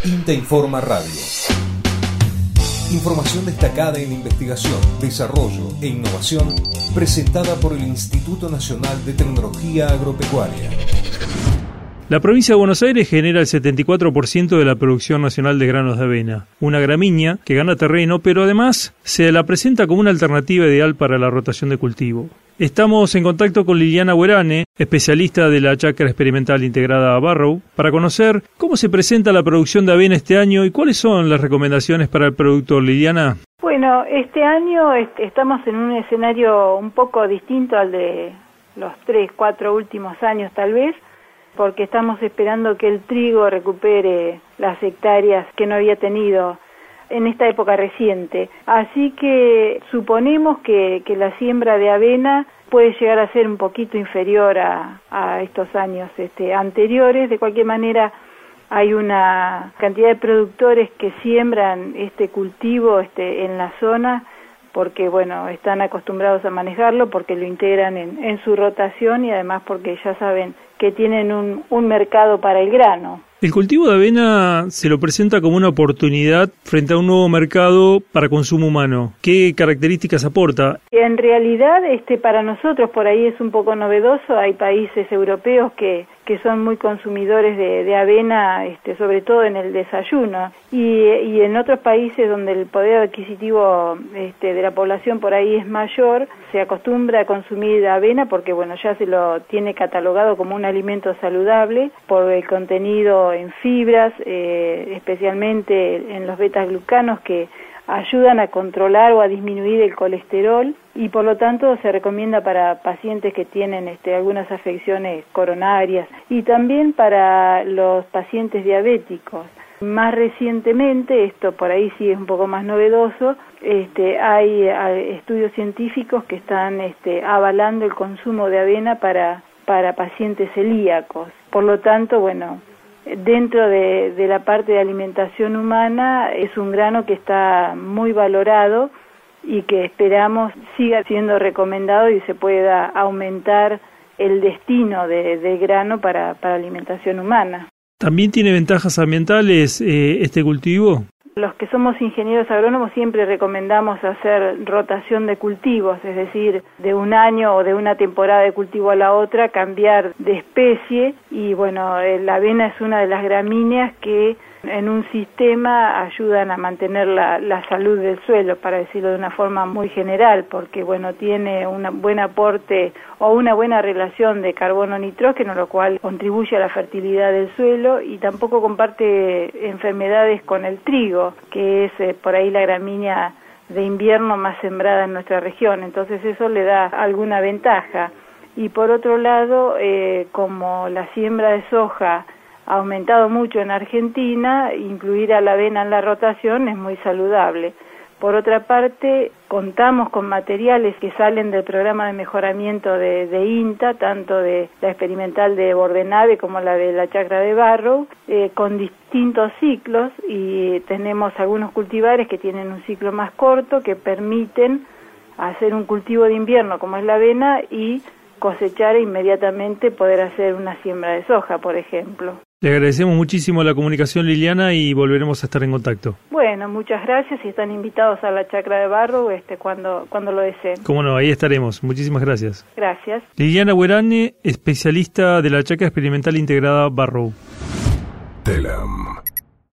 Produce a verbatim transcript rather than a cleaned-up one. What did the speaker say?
INTA Informa Radio. Información destacada en investigación, desarrollo e innovación presentada por el Instituto Nacional de Tecnología Agropecuaria. La provincia de Buenos Aires genera el setenta y cuatro por ciento de la producción nacional de granos de avena, una gramínea que gana terreno, pero además se la presenta como una alternativa ideal para la rotación de cultivo. Estamos en contacto con Liliana Guerane, especialista de la Chacra Experimental Integrada Barrow, para conocer cómo se presenta la producción de avena este año y cuáles son las recomendaciones para el productor. Liliana. Bueno, este año estamos en un escenario un poco distinto al de los tres, cuatro últimos años tal vez, porque estamos esperando que el trigo recupere las hectáreas que no había tenido en esta época reciente. Así que suponemos que, que la siembra de avena puede llegar a ser un poquito inferior a, a estos años este, anteriores. De cualquier manera, hay una cantidad de productores que siembran este cultivo este, en la zona porque, bueno, están acostumbrados a manejarlo, porque lo integran en, en su rotación y además porque ya saben que tienen un, un mercado para el grano. El cultivo de avena se lo presenta como una oportunidad frente a un nuevo mercado para consumo humano. ¿Qué características aporta? En realidad, este, para nosotros por ahí es un poco novedoso. Hay países europeos que, que son muy consumidores de, de avena, este, sobre todo en el desayuno. Y, y en otros países donde el poder adquisitivo este, de la población por ahí es mayor, se acostumbra a consumir avena porque, bueno, ya se lo tiene catalogado como un alimento saludable por el contenido en fibras, eh, especialmente en los beta-glucanos que ayudan a controlar o a disminuir el colesterol y por lo tanto se recomienda para pacientes que tienen este, algunas afecciones coronarias y también para los pacientes diabéticos. Más recientemente, esto por ahí sí es un poco más novedoso, este, hay, hay estudios científicos que están este, avalando el consumo de avena para, para pacientes celíacos. Por lo tanto, bueno, dentro de, de la parte de alimentación humana es un grano que está muy valorado y que esperamos siga siendo recomendado y se pueda aumentar el destino de, del grano para, para alimentación humana. ¿También tiene ventajas ambientales eh, este cultivo? Los que somos ingenieros agrónomos siempre recomendamos hacer rotación de cultivos, es decir, de un año o de una temporada de cultivo a la otra, cambiar de especie y bueno, la avena es una de las gramíneas que en un sistema ayudan a mantener la, la salud del suelo, para decirlo de una forma muy general, porque bueno, tiene un buen aporte o una buena relación de carbono-nitrógeno, lo cual contribuye a la fertilidad del suelo y tampoco comparte enfermedades con el trigo, que es eh, por ahí la gramínea de invierno más sembrada en nuestra región, entonces eso le da alguna ventaja. Y por otro lado, eh, como la siembra de soja ha aumentado mucho en Argentina, incluir a la avena en la rotación es muy saludable. Por otra parte, contamos con materiales que salen del programa de mejoramiento de, de INTA, tanto de la experimental de Bordenave como la de la Chacra de Barrow, eh, con distintos ciclos, y tenemos algunos cultivares que tienen un ciclo más corto que permiten hacer un cultivo de invierno como es la avena y cosechar e inmediatamente poder hacer una siembra de soja, por ejemplo. Le agradecemos muchísimo la comunicación, Liliana, y volveremos a estar en contacto. Bueno, muchas gracias y están invitados a la Chacra de Barrow este, cuando, cuando lo deseen. Cómo no, ahí estaremos. Muchísimas gracias. Gracias. Liliana Guerane, especialista de la Chacra Experimental Integrada Barrow. Telam.